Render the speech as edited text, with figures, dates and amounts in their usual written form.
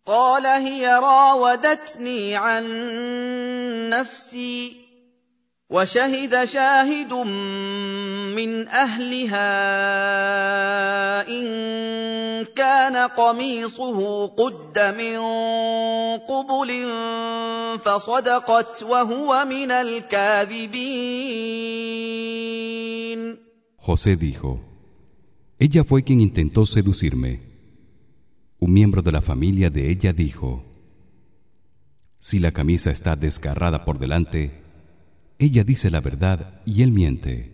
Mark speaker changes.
Speaker 1: قال هي راودتني عن نفسي وشهد شاهد من أهلها إن كان قميصه قد من قبل فصدقت وهو من الكاذبين.
Speaker 2: José dijo: Ella fue quien intentó seducirme. Un miembro de la familia de ella dijo: Si la camisa está desgarrada por delante, ella dice la verdad y él miente.